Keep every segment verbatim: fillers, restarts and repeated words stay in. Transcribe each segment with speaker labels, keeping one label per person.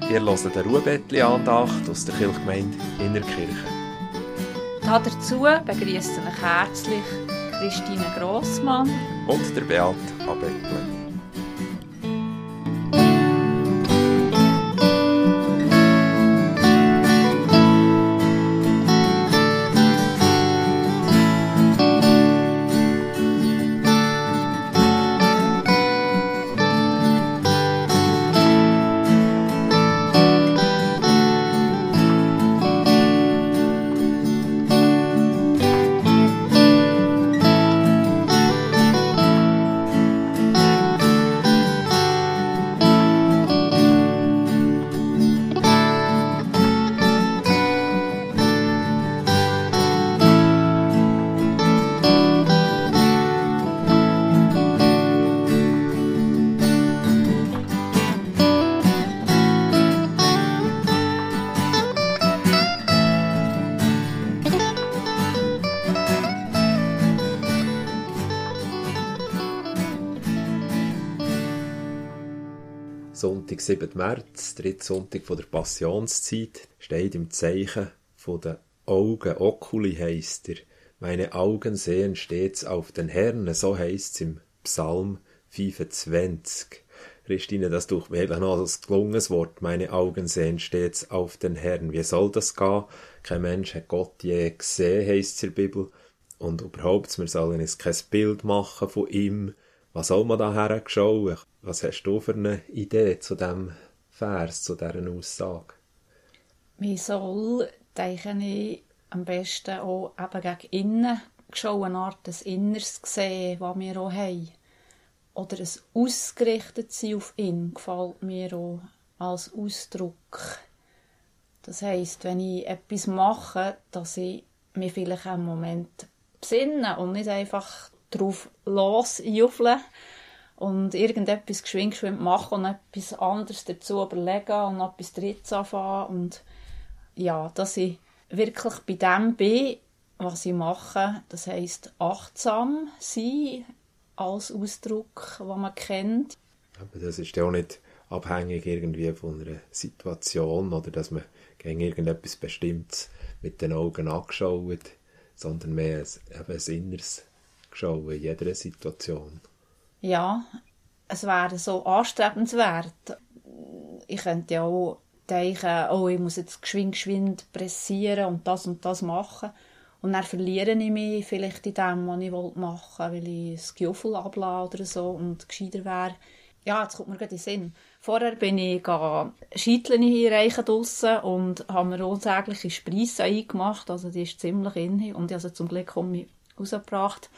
Speaker 1: Ihr hört eine Ruhebettli-Andacht aus der Kirchgemeinde Innertkirchen.
Speaker 2: Dazu begrüßt euch herzlich Christine Grossmann
Speaker 1: und der Beat Abeckle. Sonntag, siebten März, dritter Sonntag von der Passionszeit, steht im Zeichen von den Augen. Oculi heisst er. Meine Augen sehen stets auf den Herrn, so heisst es im Psalm fünfundzwanzig. Christine, das tut mir eigentlich noch als gelungenes Wort. Meine Augen sehen stets auf den Herrn. Wie soll das gehen? Kein Mensch hat Gott je gesehen, heisst es in der Bibel. Und überhaupt, wir sollen uns kein Bild machen von ihm. Was soll man da herschauen? Was hast du für eine Idee zu diesem Vers, zu dieser Aussage?
Speaker 2: Wie soll, denke ich, am besten auch eben gegen innen schauen, eine Art des Inneres sehen, was wir auch haben. Oder ein ausgerichtet sein auf ihn, gefällt mir auch als Ausdruck. Das heisst, wenn ich etwas mache, dass ich mich vielleicht einen Moment besinne und nicht einfach drauf losjuffeln und irgendetwas geschwind geschwind machen und etwas anderes dazu überlegen und noch etwas Drittes anfangen. Und ja, dass ich wirklich bei dem bin, was ich mache, das heisst achtsam sein als Ausdruck, den man kennt.
Speaker 1: Aber das ist ja auch nicht abhängig irgendwie von einer Situation oder dass man gegen irgendetwas Bestimmtes mit den Augen angeschaut, sondern mehr ein, eben ein inneres Schauen in jeder Situation.
Speaker 2: Ja, es wäre so anstrebenswert. Ich könnte ja auch denken, oh, ich muss jetzt geschwind, geschwind pressieren und das und das machen. Und dann verliere ich mich vielleicht in dem, was ich machen will, weil ich das Gefühl ablasse oder so und gescheiter wäre. Ja, jetzt kommt mir gerade in den Sinn. Vorher bin ich Scheiteln einreichen draussen und habe mir unsägliche Spreisse eingemacht. Also die ist ziemlich in und ich habe sie zum Glück rausgebracht.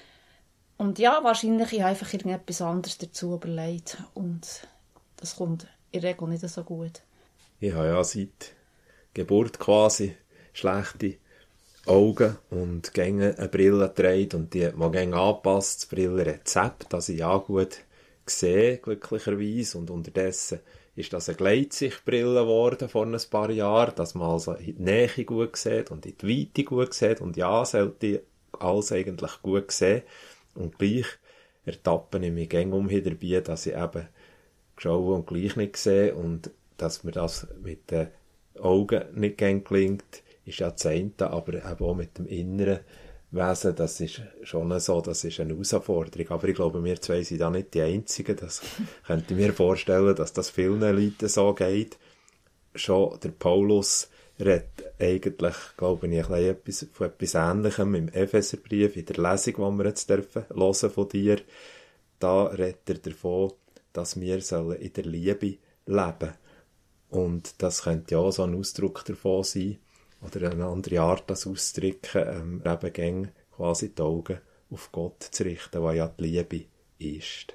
Speaker 2: Und ja, wahrscheinlich habe ich einfach irgendetwas anderes dazu überlegt. Und das kommt in der Regel nicht so gut.
Speaker 1: Ich habe ja seit Geburt quasi schlechte Augen und gänge eine Brille getragen und die hat man gäng angepasst, das Brillenrezept, das ich ja gut sehe, glücklicherweise. Und unterdessen ist das eine Gleitsichtbrille geworden vor ein paar Jahren, dass man also in die Nähe gut sieht und in die Weite gut sieht. Und ja, sollte alles eigentlich gut sehen. Und gleich ertappe ich mich gäng umhin dabei, dass ich eben schaue und gleich nicht sehe. Und dass mir das mit den Augen nicht gäng gelingt, ist ja das eine, aber eben auch mit dem inneren Wesen, das ist schon so, das ist eine Herausforderung. Aber ich glaube, wir zwei sind da nicht die Einzigen. Das könnte ich mir vorstellen, dass das vielen Leuten so geht. Schon der Paulus redet eigentlich, glaube ich, ein etwas, von etwas Ähnlichem im Epheserbrief, in der Lesung, die wir jetzt dürfen, hören von dir. Da redet er davon, dass wir sollen in der Liebe leben. Und das könnte ja auch so ein Ausdruck davon sein, oder eine andere Art, das auszudrücken, ähm, eben gäng quasi die Augen auf Gott zu richten, was ja die Liebe ist.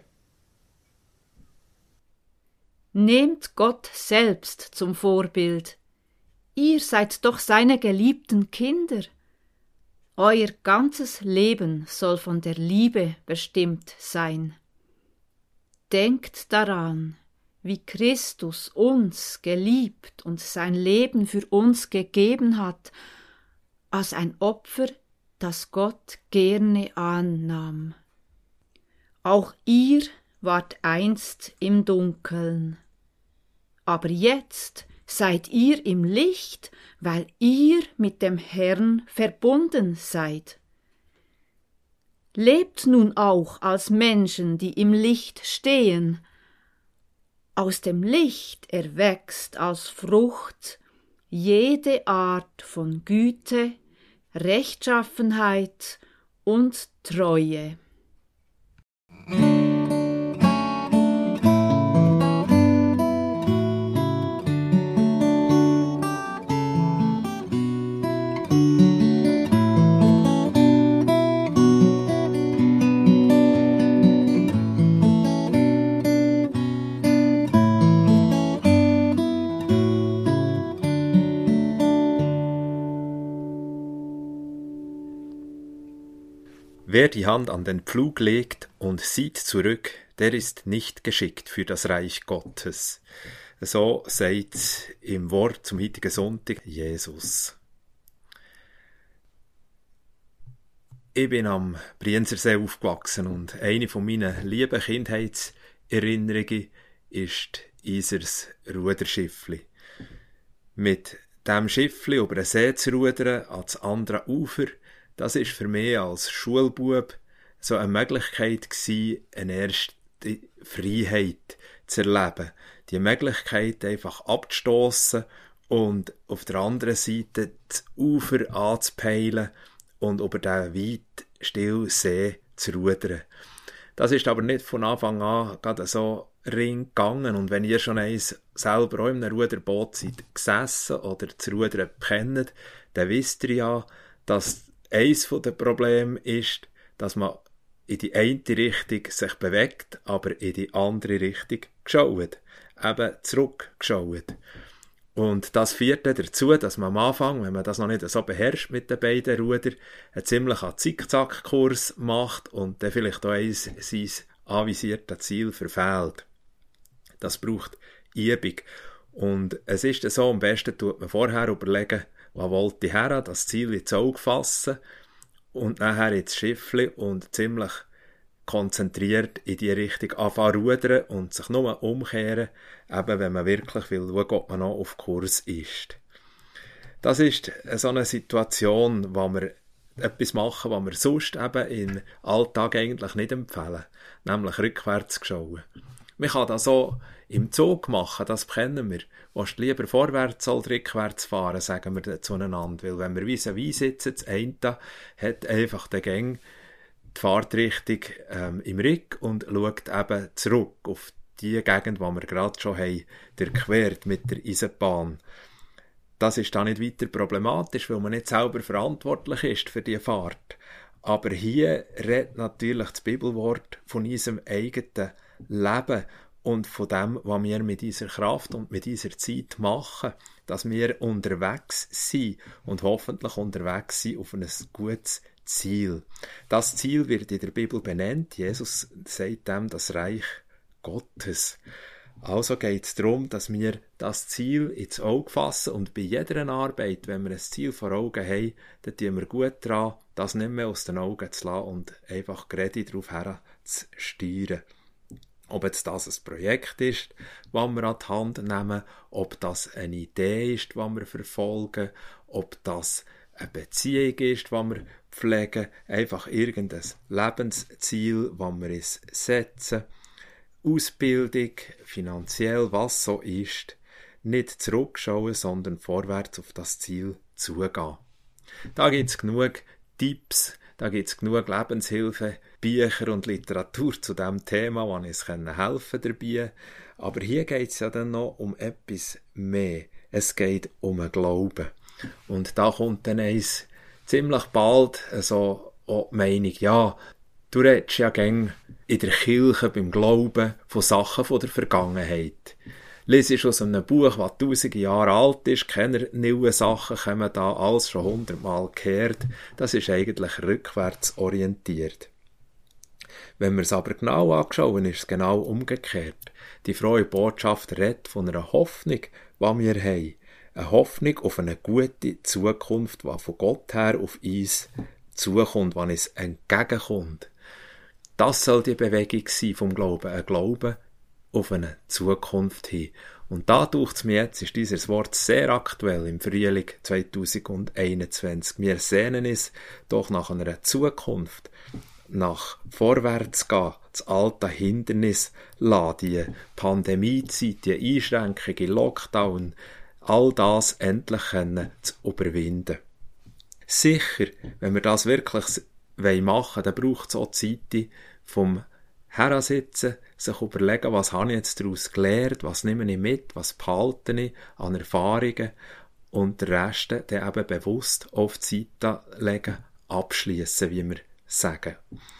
Speaker 3: Nehmt Gott selbst zum Vorbild. Ihr seid doch seine geliebten Kinder. Euer ganzes Leben soll von der Liebe bestimmt sein. Denkt daran, wie Christus uns geliebt und sein Leben für uns gegeben hat, als ein Opfer, das Gott gerne annahm. Auch ihr wart einst im Dunkeln, aber jetzt seid ihr im Licht, weil ihr mit dem Herrn verbunden seid. Lebt nun auch als Menschen, die im Licht stehen. Aus dem Licht erwächst als Frucht jede Art von Güte, Rechtschaffenheit und Treue.
Speaker 1: Wer die Hand an den Pflug legt und sieht zurück, der ist nicht geschickt für das Reich Gottes. So sagt im Wort zum heutigen Sonntag Jesus. Ich bin am Brienzersee aufgewachsen und eine von meinen lieben Kindheitserinnerungen ist Isers Ruderschiffli. Mit dem Schiffli über den See zu rudern ans andere Ufer, das ist für mich als Schulbub so eine Möglichkeit gewesen, eine erste Freiheit zu erleben. Die Möglichkeit einfach abzustossen und auf der anderen Seite das Ufer anzupeilen und über diesen weiten, stillen See zu rudern. Das ist aber nicht von Anfang an gerade so ring gegangen. Und wenn ihr schon eins selber auch in einem Ruderboot seid gesessen oder zu rudern kennt, dann wisst ihr ja, dass eines der Probleme ist, dass man in die eine Richtung sich bewegt, aber in die andere Richtung geschaut. Eben zurückgeschaut. Und das führt dann dazu, dass man am Anfang, wenn man das noch nicht so beherrscht mit den beiden Rudern, einen ziemlichen Zickzackkurs macht und dann vielleicht auch eins sein anvisiertes Ziel verfehlt. Das braucht Übung. Und es ist dann so, am besten tut man vorher überlegen, wo wollte ich her, das Ziel ins Auge fassen und nachher ins Schiffli und ziemlich konzentriert in die Richtung anfangen rudern und sich nur umkehren, eben wenn man wirklich will, schauen, ob man noch auf Kurs ist. Das ist so eine Situation, wo wir etwas machen, was wir sonst eben im Alltag eigentlich nicht empfehlen, nämlich rückwärts schauen. Man kann das so im Zug machen, das kennen wir. Willst du lieber vorwärts als rückwärts fahren, sagen wir zueinander. Weil wenn wir vis-à-vis sitzen, das eine hat einfach den Gang die Fahrtrichtung ähm, im Rücken und schaut eben zurück auf die Gegend, die wir gerade schon haben, durchquert mit der Eisenbahn. Das ist dann nicht weiter problematisch, weil man nicht selber verantwortlich ist für diese Fahrt. Aber hier redet natürlich das Bibelwort von unserem eigenen Leben und von dem, was wir mit dieser Kraft und mit dieser Zeit machen, dass wir unterwegs sind und hoffentlich unterwegs sind auf ein gutes Ziel. Das Ziel wird in der Bibel benannt. Jesus sagt dem das Reich Gottes. Also geht es darum, dass wir das Ziel ins Auge fassen und bei jeder Arbeit, wenn wir ein Ziel vor Augen haben, dann tun wir gut daran, das nicht mehr aus den Augen zu lassen und einfach gerade darauf her zu steuern. Ob jetzt das ein Projekt ist, das wir an die Hand nehmen, ob das eine Idee ist, die wir verfolgen, ob das eine Beziehung ist, die wir pflegen, einfach irgendein Lebensziel, das wir uns setzen, Ausbildung, finanziell, was so ist, nicht zurückschauen, sondern vorwärts auf das Ziel zugehen. Da gibt es genug Tipps, da gibt es genug Lebenshilfe, Bücher und Literatur zu diesem Thema, die uns helfen dabei. Aber hier geht es ja dann noch um etwas mehr. Es geht um einen Glauben. Und da kommt dann eins ziemlich bald so auch die Meinung, ja, du redest ja gern in der Kirche beim Glauben von Sachen von der Vergangenheit. Lies aus einem Buch, das tausende Jahre alt ist, keine neuen Sachen kommen da, alles schon hundertmal gehört. Das ist eigentlich rückwärts orientiert. Wenn wir es aber genau anschauen, ist es genau umgekehrt. Die frohe Botschaft redet von einer Hoffnung, die wir haben. Eine Hoffnung auf eine gute Zukunft, die von Gott her auf uns zukommt, die uns entgegenkommt. Das soll die Bewegung sein vom Glauben. Ein Glaube auf eine Zukunft hin. Und da taucht es mir jetzt, ist dieses Wort sehr aktuell im Frühling zwanzig einundzwanzig. Wir sehnen uns doch nach einer Zukunft, nach vorwärts gehen, das alte Hindernis lassen, die Pandemiezeit, die Einschränkungen, Lockdown, all das endlich können zu überwinden. Sicher, wenn wir das wirklich machen wollen, dann braucht es auch Zeit vom Hersitzen, sich überlegen, was habe ich jetzt daraus gelernt, was nehme ich mit, was behalte ich an Erfahrungen und den Rest dann eben bewusst auf die Seite legen, abschliessen, wie wir sagen.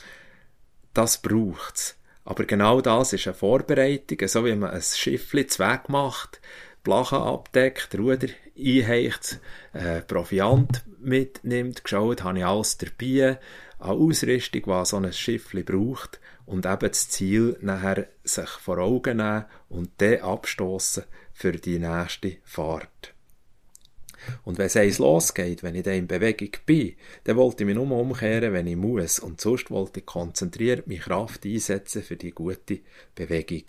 Speaker 1: Das braucht es. Aber genau das ist eine Vorbereitung, so wie man ein Schiffli Zweck macht, Blachen abdeckt, Ruder einheicht, äh, Proviant mitnimmt, geschaut, habe ich alles dabei, an Ausrüstung, was so ein Schiffli braucht und eben das Ziel nachher sich vor Augen nehmen und dann abstossen für die nächste Fahrt. Und wenn es eins losgeht, wenn ich dann in Bewegung bin, dann wollte ich mich nur umkehren, wenn ich muss. Und sonst wollte ich konzentriert meine Kraft einsetzen für die gute Bewegung.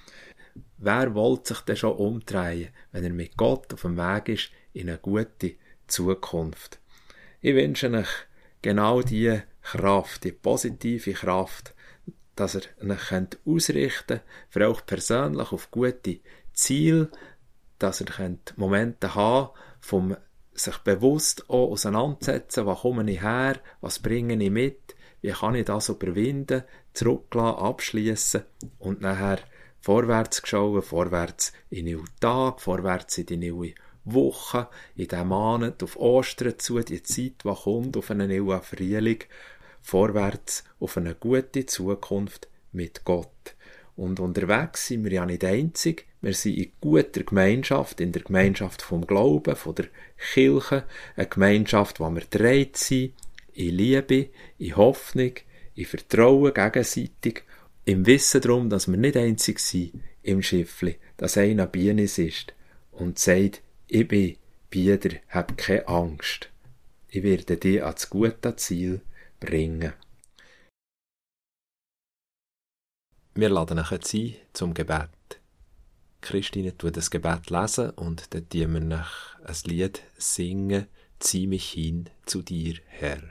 Speaker 1: Wer wollte sich denn schon umdrehen, wenn er mit Gott auf dem Weg ist in eine gute Zukunft? Ich wünsche euch genau diese Kraft, die positive Kraft, dass ihr euch ausrichten könnt, für euch persönlich auf gute Ziele, dass ihr Momente haben könnt, vom sich bewusst auch auseinandersetzen, wo komme ich her, was bringe ich mit, wie kann ich das überwinden, zurücklassen, abschliessen und nachher vorwärts schauen, vorwärts in den neuen Tag, vorwärts in die neue Woche, in den Monat auf Ostern zu, die Zeit, die kommt, auf einen neuen Frühling, vorwärts auf eine gute Zukunft mit Gott. Und unterwegs sind wir ja nicht einzig, wir sind in guter Gemeinschaft, in der Gemeinschaft vom Glauben, von der Kirche, eine Gemeinschaft, wo wir gedreht sind, in Liebe, in Hoffnung, in Vertrauen gegenseitig, im Wissen darum, dass wir nicht einzig sind im Schiffli, dass einer bei uns ist und sagt, ich bin bei dir, hab keine Angst. Ich werde dich ans gute Ziel bringen. Wir laden euch jetzt ein zum Gebet. Christine tut das Gebet lesen und dann tun wir euch ein Lied singen, zieh mich hin zu dir, Herr.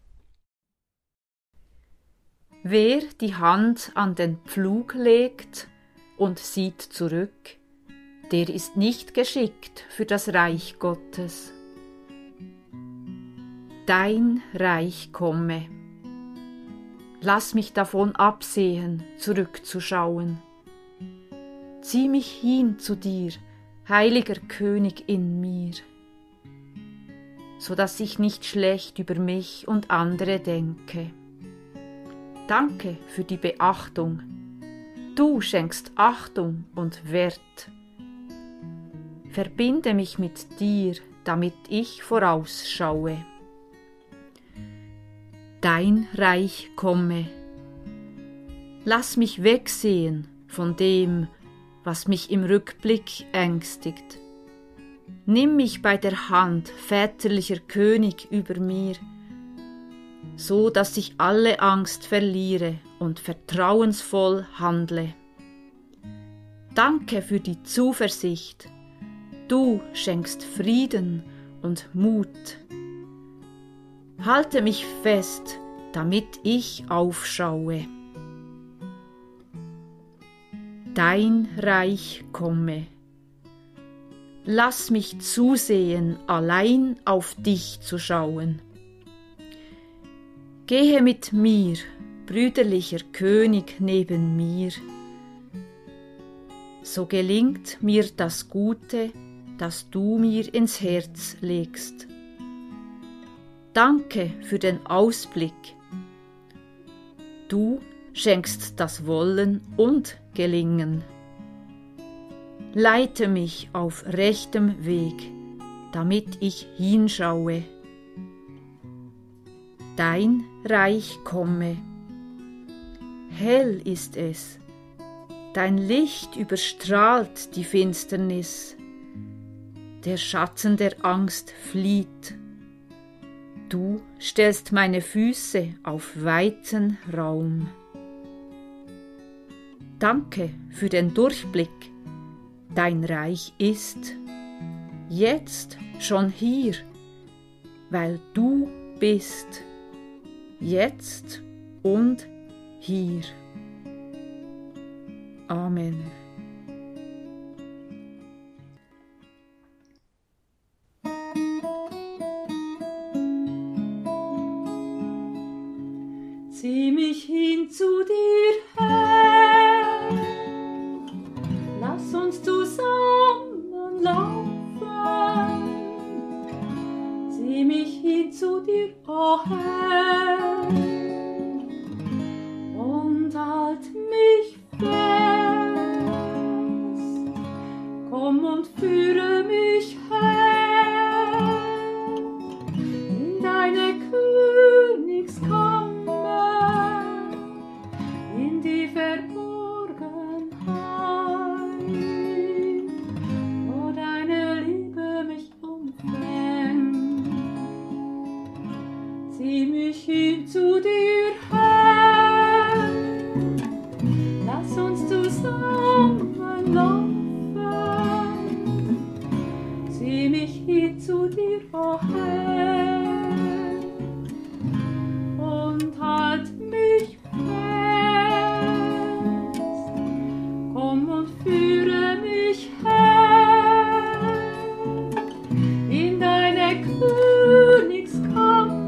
Speaker 3: Wer die Hand an den Pflug legt und sieht zurück, der ist nicht geschickt für das Reich Gottes. Dein Reich komme. Lass mich davon absehen, zurückzuschauen. Zieh mich hin zu dir, heiliger König in mir, so dass ich nicht schlecht über mich und andere denke. Danke für die Beachtung. Du schenkst Achtung und Wert. Verbinde mich mit dir, damit ich vorausschaue. Dein Reich komme. Lass mich wegsehen von dem, was mich im Rückblick ängstigt. Nimm mich bei der Hand, väterlicher König über mir, so dass ich alle Angst verliere und vertrauensvoll handle. Danke für die Zuversicht. Du schenkst Frieden und Mut. Halte mich fest, damit ich aufschaue. Dein Reich komme. Lass mich zusehen, allein auf dich zu schauen. Gehe mit mir, brüderlicher König neben mir. So gelingt mir das Gute, das du mir ins Herz legst. Danke für den Ausblick. Du schenkst das Wollen und Gelingen. Leite mich auf rechtem Weg, damit ich hinschaue. Dein Reich komme. Hell ist es, dein Licht überstrahlt die Finsternis. Der Schatten der Angst flieht. Du stellst meine Füße auf weiten Raum. Danke für den Durchblick. Dein Reich ist jetzt schon hier, weil du bist jetzt und hier. Amen.
Speaker 2: Zieh mich hin zu dir, Herr, lass uns zusammen laufen. Zieh mich hin zu dir, o Herr, und halt mich fest. Komm und führe mich, Herr, in deine Königskammer. Zu dir, Herr, lass uns zusammen laufen. Zieh mich hin zu dir, o Herr, und halt mich fest. Komm und führe mich, Herr, in deine Königskammer.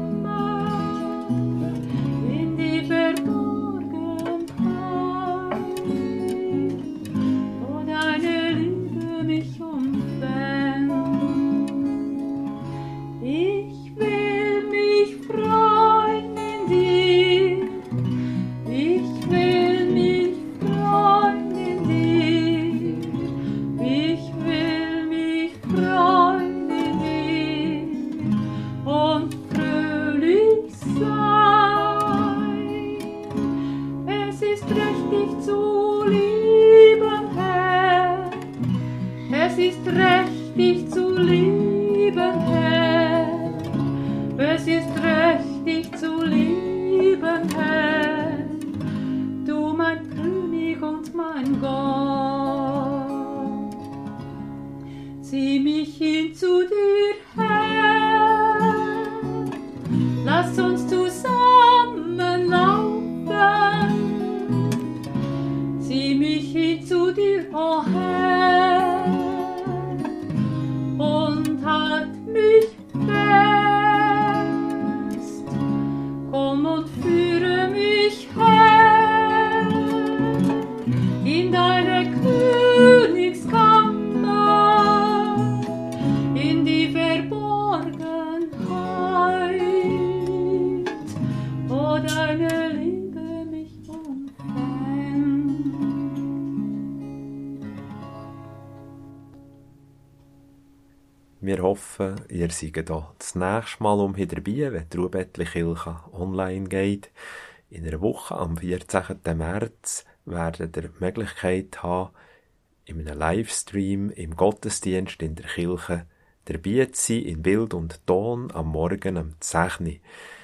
Speaker 1: Wir hoffen, ihr seid auch das nächste Mal um hier dabei, wenn die Ruhbettli-Kirche online geht. In einer Woche, am vierzehnten März, werdet ihr die Möglichkeit haben, in einem Livestream im Gottesdienst in der Kirche dabei zu sein, in Bild und Ton, am Morgen um zehn Uhr.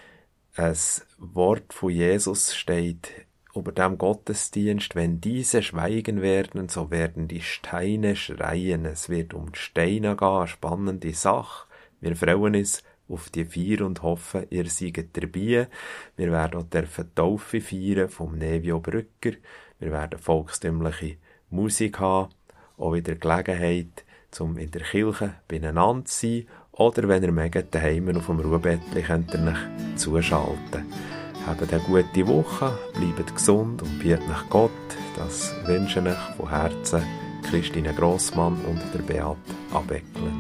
Speaker 1: Ein Wort von Jesus steht über dem Gottesdienst: Wenn diese schweigen werden, so werden die Steine schreien. Es wird um die Steine gehen, eine spannende Sache. Wir freuen uns auf die Feier und hoffen, ihr seid dabei. Wir werden auch die Taufe feiern vom Nevio Brücker. Wir werden volkstümliche Musik haben, auch wieder Gelegenheit, um in der Kirche beieinander zu sein. Oder wenn ihr mögt, daheim auf dem Ruhebettli, könnt ihr euch zuschalten. Habt eine gute Woche, bleibt gesund und bietet nach Gott. Das wünschen euch von Herzen Christine Grossmann und der Beat Abeckler.